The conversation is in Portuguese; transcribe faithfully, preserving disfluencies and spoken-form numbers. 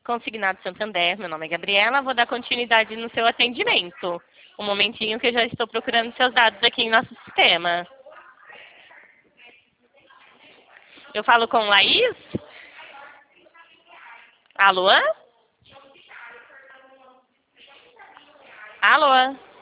Consignado Santander, meu nome é Gabriela, vou dar continuidade no seu atendimento. Um momentinho que eu já estou procurando seus dados aqui em nosso sistema. Eu falo com Laís? Alô? Alô?